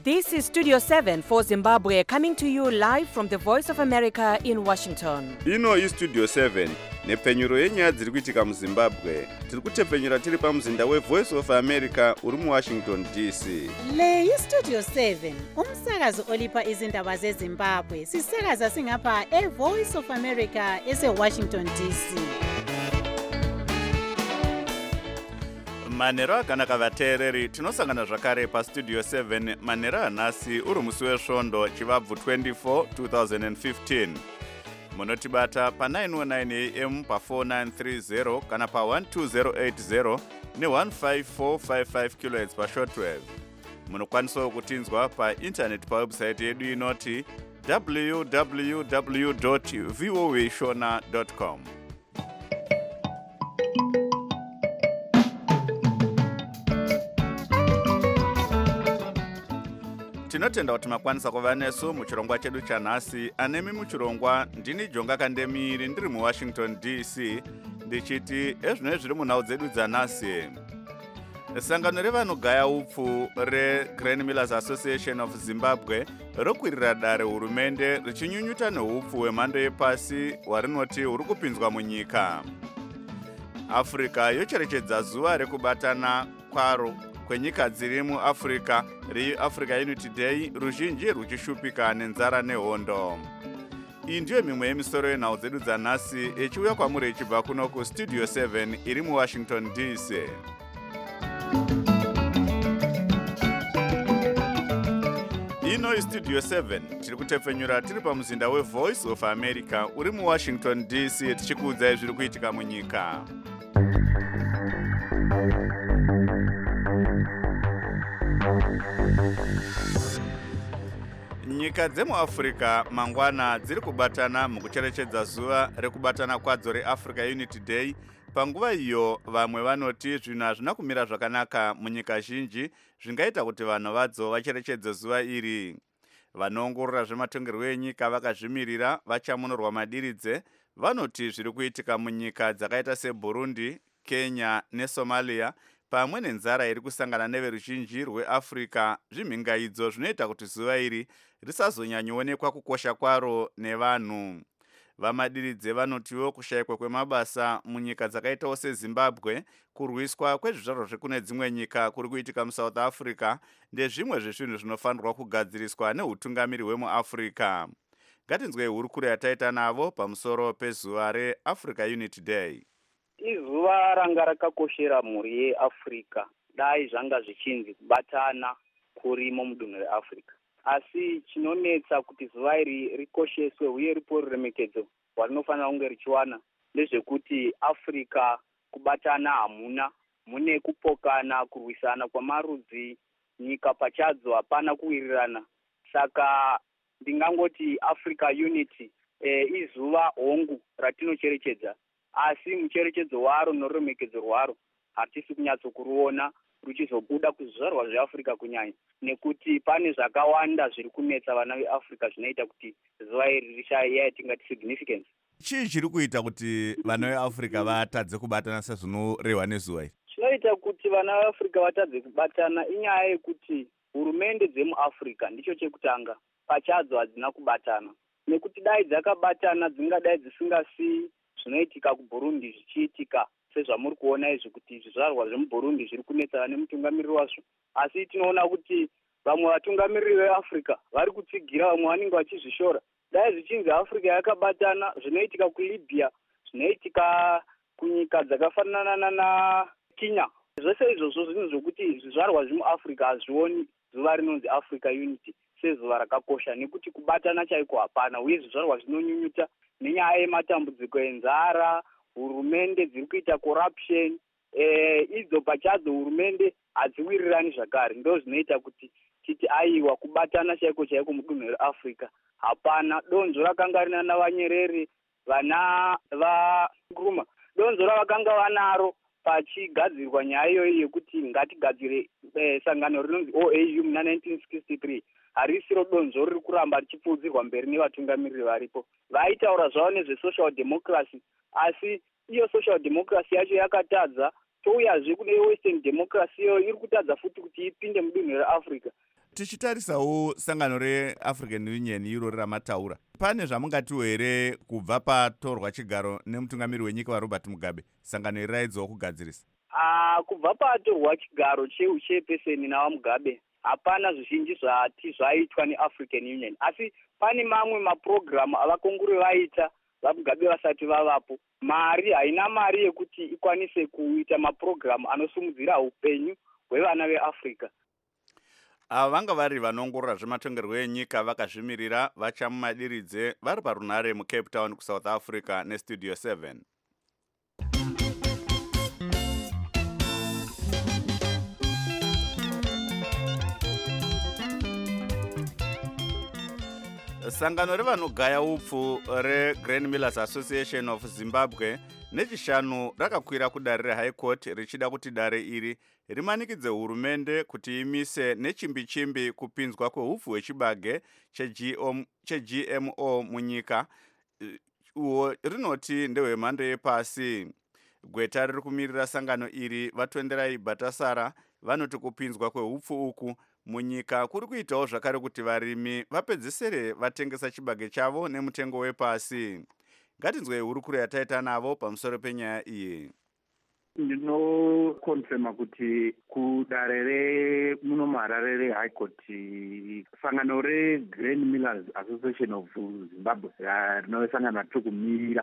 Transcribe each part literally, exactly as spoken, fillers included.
This is Studio seven for Zimbabwe, coming to you live from the Voice of America in Washington. Ino is Studio seven, nepfenyuro yenyaya dziri kuitika muZimbabwe. Tiri kutepfenyura tiri pamuzinda we Voice of America uri mu Washington D C. Le yi Studio seven, umsakazo olipa izindaba zeZimbabwe. Sisakaza singapha e Voice of America ese Washington D C. Manero akanaka vateereri, tinosangana zvakare paStudio seven manero anhasi uri musi wesvondo chivabvu twenty-four twenty fifteen. Munotibata pa nine oh nine A M pa four nine three zero kana pa one two zero eight zero ne one five four five five kilohertz pa shortwave. Munokwanisa kutinzwa pa internet pa website yedu inoti w w w dot voa shona dot com. Tinotenda kuti makwanisa kuva nesu muchirongwa chedu chanhasi. Anemi muchirongwa ndini Jonga Kandemiri ndiri mu Washington D C ndichiti ezvino zviri munhau dzedu dzanhasi. Sangano revanogaya upfu reGrain Millers Association of Zimbabwe rokwirira dare hurumende richinyunyuta neupfu hwemhando yepasi hwarinoti huri kupinzwa munyika. Africa yocherechedza zuva rekubatana kwaro kwenyika dziri muAfrica reAfrica Unity Day, ruzhinji ruchishupika nenzara nehondo. Iyi ndiyo mimwe yemisoro yenhau dzedu dzanhasi ichiuya kwamuri ichibva kuno kuStudio seven iri muWashington D C. Ino iStudio seven tiri kutepfenyura tiri pamuzinda weVoice of America uri muWashington D C tichikuudzai zviri kuitika munyika. Nyika dzemuAfrica mangwana dziri kubatana mukucherechedza zuva rekubatana kwadzo reAfrica Unity Day. Panguva iyo vamwe vanoti zvinhu hazvina kumira zvakanaka munyika zhinji zvingaita kuti vanhu vadzo vacherechedze zuva iri. Vanoongorora zvematongerwo enyika vakazvimirira vachamonorwa madiridze vanoti zviri kuitika munyika dzakaita seBurundi, Kenya neSomalia pamwe nenzara iri kusangana neveruzhinji rweAfrica zvimhingaidzo zvinoita kuti zuva iri risazonyanyoonekwa kukosha kwaro nevanhu. Vamadiridze vanotiwo kushayikwa kwemabasa munyika dzakaitawo seZimbabwe, kurwiswa kwezvizvarwa zvekune dzimwe nyika kuri kuitika muSouth Africa ndezvimwe zvezvinhu zvinofanirwa kugadziriswa neutungamiri hwemuAfrica. Ngatinzwei hurukuro yataita navo pamusoro pezuva reAfrica Unity Day. Izuva ranga rakakoshera mhuri yeAfrica dai zvanga zvichinzi kubatana kurimo mudunhu reAfrica. Asi chinonetsa kuti zuva iri rikosheswe uye ripo ruremekedzo rwanofanira kunge richiwana ndezvekuti Africa kubatana hamuna, mune kupokana, kurwisana kwamarudzi, nyika pachadzo hapana kuwirirana. Saka ndingangoti Africa Unity e, izuva hongu ratinocherechedza, asi mucherechedzo waro noruremekedzo rwaro hatisi kunyatsokuruona ruchizobuda kuzvizvarwa zveAfrica kunyanya, nekuti pane zvakawanda zviri kunetsa vana veAfrica zvinoita kuti zuva iri rishaya tingati significance. Chii chiri kuita kuti vana veAfrica vatadze kubatana sezvinorehwa nezuva iri? Chinoita kuti vana veAfrica vatadze kubatana inyaya yekuti hurumende dzemuAfrica ndicho chekutanga pachadzo hadzina kubatana, nekuti dai dzakabatana dzingadai dzisingasiyi zvinoitika kuBurundi zvichiitika sezvamuri kuona izvi kuti zvizvarwa zvemuBurundi zviri kunetsa vane mutungamiriri wazvo. Asi tinoona kuti vamwe vatungamiriri veAfrica vari kutsigira, vamwe vanenge vachizvishora. Dai zvichinzi Africa yakabatana zvinoitika kuLibya, zvinoitika kunyika dzakafanana naKenya. Zvese izvozvo zvinhu zvokuti zvizvarwa zvemuAfrica hazvioni zuva rinonzi Africa Unity sezuva rakakosha, nekuti kubatana chaiko hapana, uye zvizvarwa zvinonyunyuta nenyaya yematambudziko enzara, hurumende dziri kuita corruption, eh, idzo pachadzo hurumende hadziwirirani zvakare. Ndo zvinoita kuti titi aiwa kubatana chaiko chaiko mudunhu reAfrica hapana. Donzvo rakanga rina navanyerere, vana vaNkrumah, donzvo ravakanga vanaro pachigadzirwa nyaya iyoyi yekuti ngatigadzire eh, sangano rinonzi O A U muna nineteen sixty-three. Harisiro donzvo riri kuramba richipfuudzirwa mberi nevatungamiriri varipo. Vaitaura zvavo nezvesocial democracy, asi iyo social democracy yacho yakatadza. Touyazve kune western democracy iyo iri kutadza futi kuti ipinde mudunhu reAfrica. tichitarisawo sangano reAfrican Union iro ramataura, pane zvamungatiwo here kubva patorwa chigaro nemutungamiri wenyika waRobert Mugabe sangano iri raidzowo kugadzirisa? Uh, kubva patorwa chigaro cheuchairperson nawaMugabe hapana zvizhinji zvati zvaitwa neAfrican Union, asi pane mamwe mapurogiramu avakongore vaita vaMugabe vasati vavapo. Mari haina mari yekuti ikwanise kuita mapurogiramu anosimudzira upenyu hwevana veAfrica. Ava vanga vari vanongorora zvematongerwo enyika vakazvimirira vachamumadiridze vari parunare muCape Town kuSouth Africa neStudio seven. Sangano revanogaya upfu reGrain Millers Association of Zimbabwe nechishanu rakakwira kudare reHigh Court richida kuti dare iri rimanikidze hurumende kuti imise nechimbi-chimbi kupinzwa kwehupfu hwechibage cheG M O munyika. Uwo rinoti ndehwemhando yepasi. Gweta riri kumirira sangano iri vatonderai Batasara vanoti kupinzwa kwehupfu uku munyika kuri kuitawo zvakare kuti varimi vapedzesere vatengesa chibage chavo nemutengo wepasi. Ngatinzwei hurukuro yataita navo pamusoro penyaya iyi. Ndinokonfirma kuti kudare remuno muHarare reHigh Court sangano reGrain Millers Association of Zimbabwe rinosangana tiri kumirira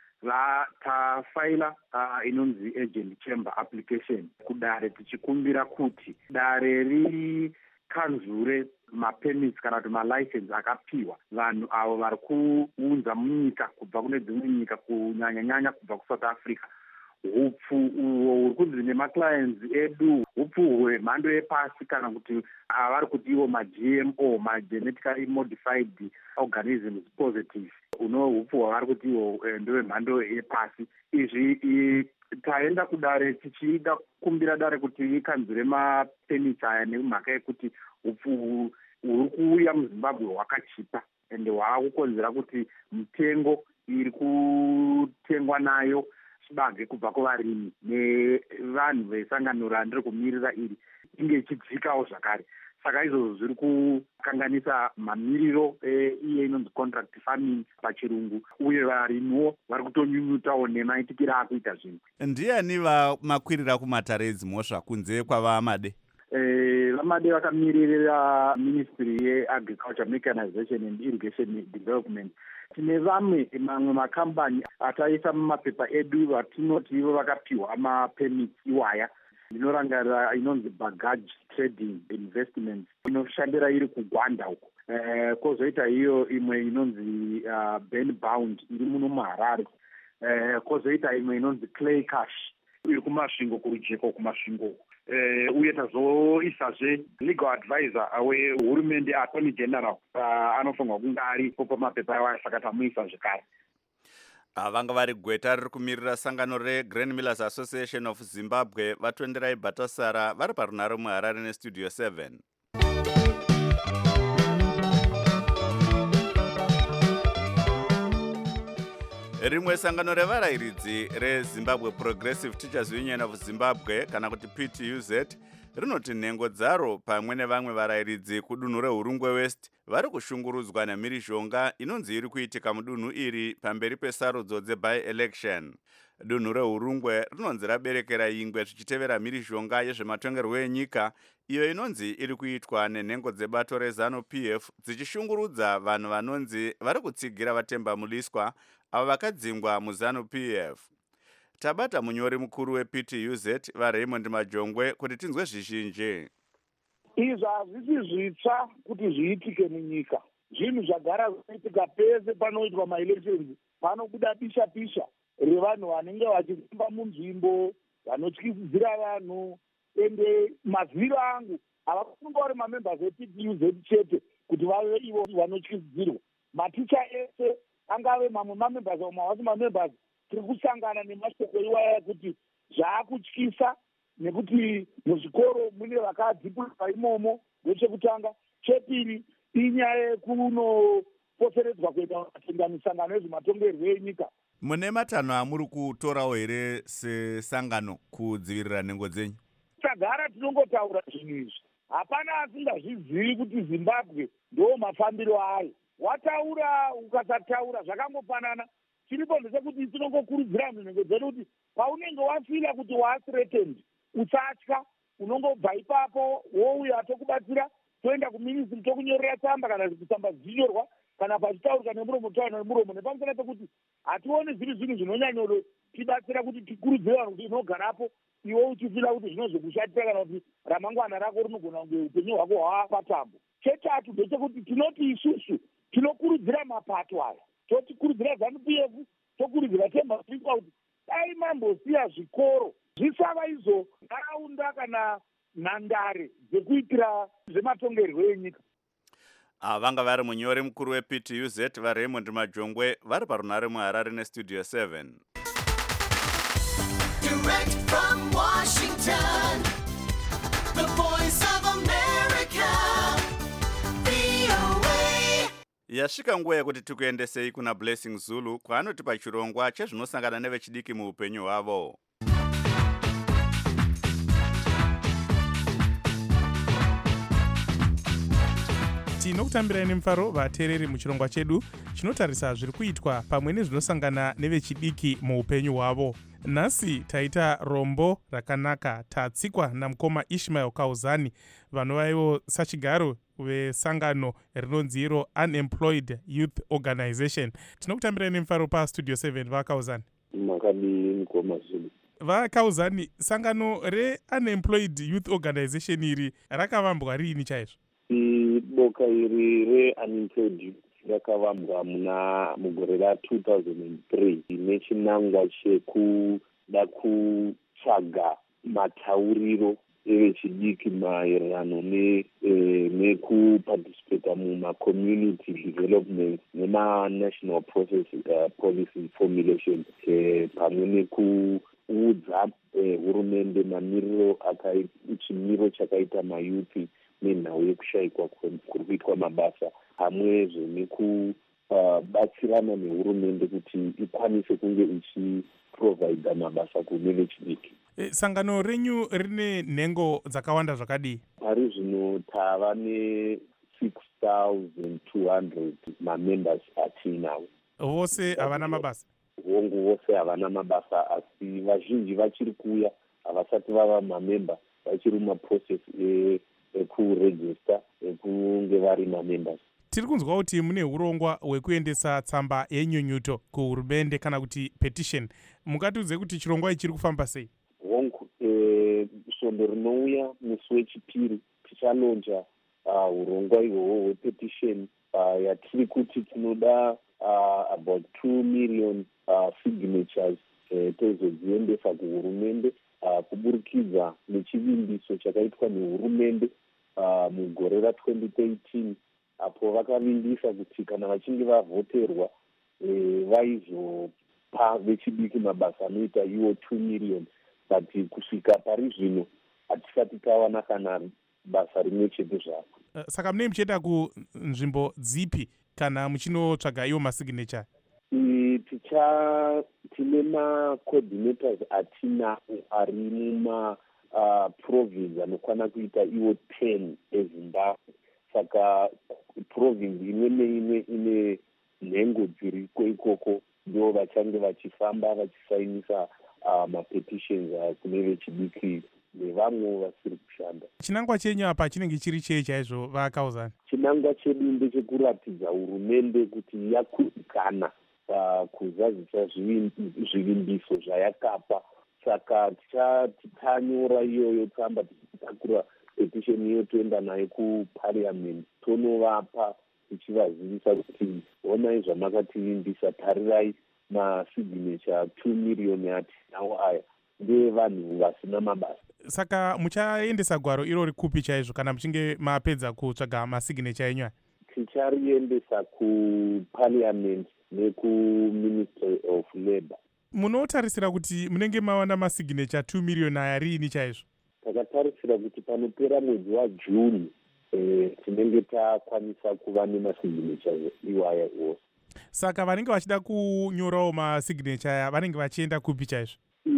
vatafaila uh, inonzi agent chamber application kudare tichikumbira kuti dare rikanzure mapermits kana kuti malicense akapiwa vanhu avo vari kuunza munyika kubva kune dzimwe nyika kunyanya-nyanya kubva kuSouth Africa. Hupfu uho huri kunzi nemaclients edu hupfu hwemhando yepasi kana kuti avari kuti ivo maG M O, magenetically modified organisms positive, uno hupfu hwavari kuti ivo ndowemhando yepasi. Izvi taenda kudare tichida kukumbira dare kuti ikanzure mapermits aya nemhaka yekuti hupfu huri kuuya muZimbabwe hwakachipa ende hwakukonzera kuti mitengo iri kutengwa nayo chibage kubva kuvarimi nevanhu vesangano randiri kumirira iri inge ichidzikawo zvakare. Saka izvozvo zviri kukanganisa mamiriro iye inonzi contract farming pachirungu, uye varimiwo vari kutonyunyutawo nemaitikiro akuita zvinhu. Ndiani vamakwirira kumatare edzimhosva kunze kwavaMade? VaMade vakamirira Ministry yeAgriculture, Mechanization and Irrigation Development. Tine vamwe mamwe makambani ataisa mumapepa edu vatinoti ivo vakapiwa mapermits iwaya. Ndinorangarira inonzi Bagage Trading Investments inoshandira iri kuGwanda uko. Eh, kozoita iyo imwe inonzi uh, Ben Bound iri muno muHarare. Eh, kozoita imwe inonzi Clay Cash iri kumasvingo kurujeko kumasvingo. Uh, uye tazoisazve legal advisor wehurumende attorney general uh, anofanirwa kunge aripo pamapepa ayo saka tamuisa zvekare. Vanga vari gweta riri kumirira sangano reGrain Millers Association of Zimbabwe vatonderai Batasara vari parunare muHarare neStudio seven. Rimwe sangano revarayiridzi reZimbabwe Progressive Teachers Union of Zimbabwe kana kuti P T U Z rinoti nhengo dzaro pamwe nevamwe varayiridzi kudunhu reHurungwe West vari kushungurudzwa nemhirizhonga inonzi iri kuitika mudunhu iri pamberi pesarudzo dzeby-election. Dunhu reHurungwe rinonzi raberekera ingwe zvichitevera mhirizhonga yezvematongerwo enyika iyo inonzi iri kuitwa nenhengo dzebato reZanu-P F dzichishungurudza vanhu vanonzi vari kutsigira vatemba muliswa avo vakadzingwa muZanu-P F. Tabata munyori mukuru weP T U Z vaRaymond Majongwe kuti tinzwe zvizhinji. Izvi hazvisi zvitsva kuti zviitike munyika. Zvinhu zvagara zviitika pese panoitwa maelections, panobuda pisha pisha revanhu vanenge vachifamba munzvimbo vanotyisidzira vanhu. Ende maziviro angu havakunge vari mamembers eP T U Z chete kuti vave ivo vanotyisidzirwa. Maticha ese angave mamwe mamembers avo mavasi mamembers tiri kusangana nemashoko iwaya kuti zvaakutyisa nekuti muzvikoro mune vakadzipurwa imomo. Ndechekutanga. Chepiri inyaya yekunopoteredzwa kuita matenga misangano yezvematongerwo enyika. Mune matanho amuri kutorawo here sesangano kudzivirira nhengo dzenyu? Tagara tinongotaura zvinhu izvi. hapana asingazvizivi kuti zimbabwe ndo mafambiro ayo. Wataura ukasataura zvakangofanana. Chiripo ndechekuti tinongokurudzira nhengo dzedu kuti paunenge wafila kuti waathreatened usatya, unongobva ipapo wouya tokubatsira, toenda kuministry tokunyorera tsamba kana kusamba zvinyorwa kana pachitaurika nemuromo taura nemuromo, nepamusana pekuti hationi zviri zvinhu zvinonyanyolo tibatsira kuti tikurudzire vanhu kuti inogarapo iwe uchifila kuti zvinozokushatira kana kuti ramangwana rako rinogona kunge upenyu hwako hwapatambo. Chetatu ndechekuti tinoti isusu tinokurudzira mapato aya, totikurudzira ZANU P F, tokurudzira Temba Fikwa kuti dai mambosiya zvikoro zvisava izvo nharaunda kana nhandare dzekuitira zvematongerwo enyika. Vanga vari munyori mukuru weP T U Z vaRaymond Majongwe vari parunare muHarare nestudio seven. Direct from Washington, the voice of America, V O A. Yasvika nguva yekuti tikuendesei kuna Blessing Zulu kwaanotipa chirongwa chezvinosangana nevechidiki muupenyu hwavo. Tinokutambirai nemufaro vateereri muchirongwa chedu chinotarisa zviri kuitwa pamwe nezvinosangana nevechidiki muupenyu hwavo. Nhasi taita rombo rakanaka tatsikwa namukoma Ishmael Kauzani vanovaivo sachigaro vesangano rinonzi iro Unemployed Youth Organization. Tinokutambirai nemufaro pastudio seven vaKauzani. Makadii mukoma Zulu. VaKauzani, sangano reUnemployed Youth Organization iri rakavambwa riini chaizvo? Boka iri reUnemployed Youth rakavambwa muna mugore ra two thousand three nechinangwa chekuda kutsvaga matauriro evechidiki maererano nekuparticipata mumacommunity development nemanational process uh, policy formulation pamwe nekuudza hurumende mamiriro chimiro chakaita mayuthi nenhau yekushayikwa kuri kuitwa mabasa, pamwezve nekubatsirana nehurumende kuti ikwanise kunge ichiprovhaidha mabasa kune vechidiki. E, sangano renyu rine nhengo dzakawanda zvakadii? Pari zvino tava ne six thousand two hundred mamembers atinawo. Vose havana mabasa? Hongu vose havana mabasa, asi vazhinji vachiri kuuya havasati vava mamemba, vachiri mumaprocess e ekuregister ekunge vari mamembers. Tiri kunzwa kuti mune urongwa hwekuendesa tsamba yenyunyuto kuhurumende kana kuti petition. Mungatiudze kuti chirongwa ichi chiri kufamba sei? Hongu, e, svondo rinouya musi wechipiri tichalonja uh, urongwa ihwohwo hwepetition uh, yatiri kuti tinoda uh, about two million uh, signatures uh, tozodziendesa kuhurumende uh, kuburikidza nechivimbiso chakaitwa nehurumende uh, mugore ra twenty thirteen apo vakavimbisa kuti kana vachinge vavhoterwa eh, vaizopa vechidiki mabasa anoita iwo two million, but kusvika pari zvino hatisati tawana kana basa rimwe chete zvako. Uh, saka mune muchienda kunzvimbo dzipi kana muchinotsvaga iwo masignature? E, ticha tine macoordinators atinawo ari muma uh, province anokwana kuita iwo ten eZimbabwe. Saka province imwe neimwe ine nhengo dziriko ikoko ndo vachange vachifamba vachisainisa uh, mapetitions uh, kune vechidiki nevamwe vasiri kushanda. Chinangwa chenyu apa chinenge chiri chei chaizvo vaKauzani? Chinangwa chedu ndechekuratidza hurumende kuti yakudikana uh, kuzadzisa zvivimbiso zvayakapa. Saka tichanyora iyoyo tsamba tichitakura petition iyo toenda nayo kuparliament tonovapa tichivazivisa kuti onai zvamakativimbisa, tarirai masignature two million atinawo aya ndevanhu vasina mabasa. Saka muchaendesa gwaro irori kupi chaizvo kana muchinge mapedza kutsvaga masignature enyu? Tichariendesa kuparliament nekuministry of labour. Munotarisira kuti munenge mawana masignature two million aya riini chaizvo? Takatarisira kuti panopera mwedzi waJune eh, tinenge takwanisa kuva nemasignature iwaya ose. Saka vanenge vachida kunyorawo masignature aya vanenge vachienda kupi chaizvo? Iye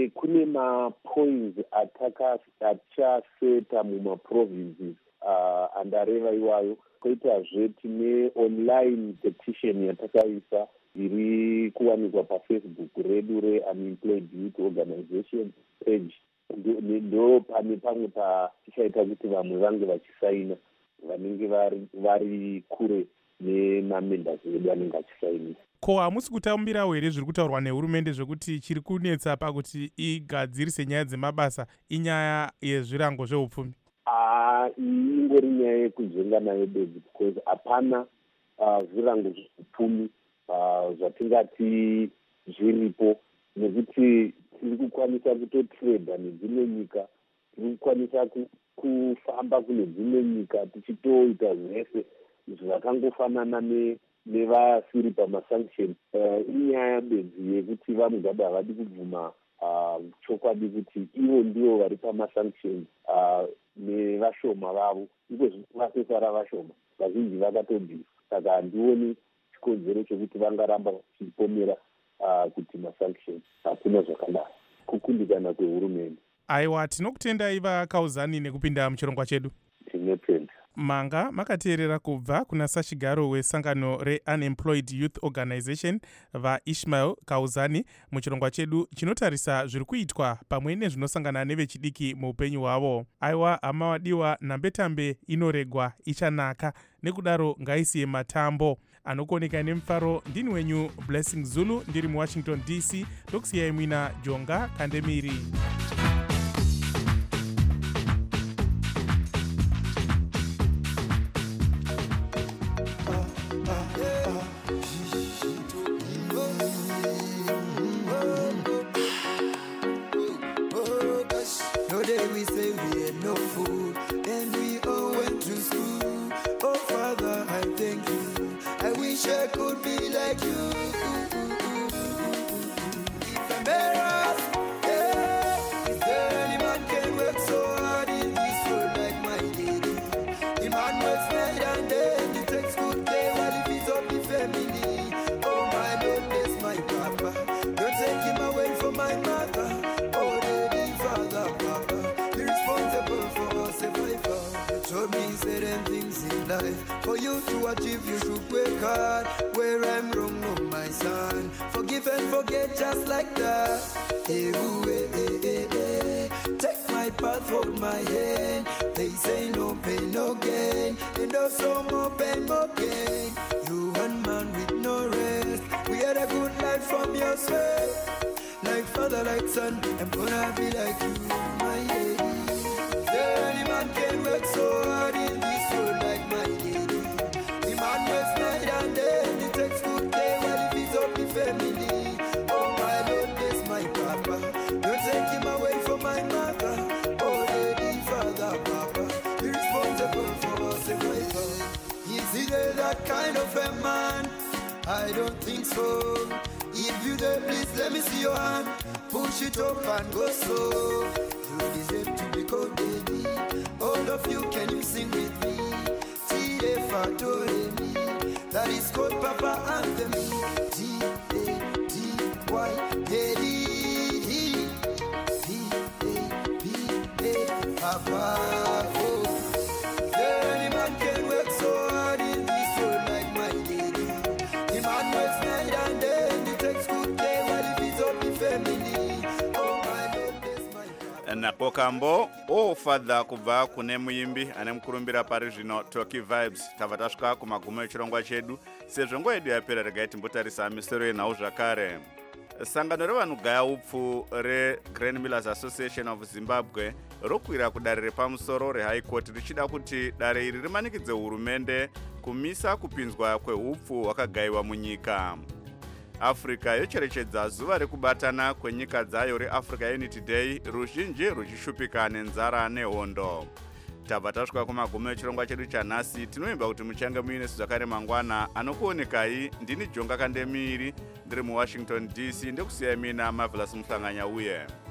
uye kune mapoints atachaseta mumaprovinces uh, andareva iwayo. Koitazve tine online petition yatakaisa iri kuwanikwa pafacebook redu reUnemployed Youth Organization page. Ndo pane pamwe patichaita kuti vamwe vange vachisaina vanenge vari, vari kure nemamembers vedu anenge achisaina. Ko hamusi kutambirawo here zviri kutaurwa nehurumende zvekuti chiri kunetsa pakuti igadzirise nyaya dzemabasa inyaya yezvirango zveupfumi? Ah, iyi ingori nyaya yekuzenga nayo bedzi, because hapana uh, zvirango zveupfumi uh, zvatingati zviripo, nekuti tiri kukwanisa kutotreda nedzimwe nyika, tiri kukwanisa kufamba kune dzimwe nyika tichitoita zvese zvakangofanana ne nevasiri pamasanction. Uh, inyaya bedzi yekuti vamugada havadi kubvuma uh, chokwadi kuti ivo ndivo vari pamasanction uh, nevashoma vavo, iko zvivasesara vashoma vazhinji vakatobvisa. Saka handioni chikodzero chokuti vangaramba vachipomera uh, kuti masanction hakuna zvakanaka, kukundikana kwehurumende. Aiwa, tinokutendai vaKauzani nekupinda muchirongwa chedu. Tinotenda. Manga makateerera kubva kuna sachigaro wesangano reUnemployed Youth Organization vaIshmael Kauzani muchirongwa chedu chinotarisa zviri kuitwa pamwe nezvinosangana nevechidiki muupenyu hwavo. Aiwa hama wadiwa, nhambetambe inoregwa ichanaka, nekudaro ngaisiye matambo. Anokuoneka nemufaro ndini wenyu Blessing Zulu, ndiri muWashington D C, ndokusiyai mwina Jonga Kandemiri. For you to achieve, you should work hard. Where I'm wrong, oh my son, forgive and forget just like that. Hey, ooh, hey, hey, hey, hey. Take my path, hold my hand. They say no pain, no gain, and also more pain, more gain. You one man with no rest. We had a good life from your sweat. Like father, like son, I'm gonna be like you, my lady. There any man can work so hard in this world like my lady. The man works night and day, he takes good care while he feeds up the family. Oh my Lord, bless my papa. Don't take him away from my mother. Oh lady, father, papa, be responsible for us and my God. Is he there that kind of a man? I don't think so. If you there, please let me see your hand. Push it up and go slow. You deserve to be called baby. All of you, can you sing with me? T F A D O R E M I. That is called Papa Anthem. T A T Y Daddy. P A P A Papa. Oh, there any man can work so hard in this world like my lady. The man works night and day, and he takes good care while he feeds up the family. Oh my Lord, bless my God. Nako kambo ofadha kubva kune muimbi anemukurumbira pari zvino Toki Vibes. Tava tasvika kumagumo echirongwa chedu, sezvo nguva yedu yapera. Regai timbotarisa misoro yenhau zvakare. Sangano revanhugaya upfu reGrain Millers Association of Zimbabwe rokwira kudare repamusoro reHigh Court richida kuti dare iri rimanikidze hurumende kumisa kupinzwa kweupfu hwakagayiwa munyika. Africa yocherechedza zuva rekubatana kwenyika dzayo reAfrica Unity Day, ruzhinji ruchishupika nenzara nehondo. Tabva tasvika kumagumo echirongwa chedu chanhasi. Tinoimba kuti muchange muine zvakare mangwana. Anokuonekai ndini Jonga Kandemiri, ndiri muWashington D C, ndekusiyai mina Marvelous Muhlanganya uye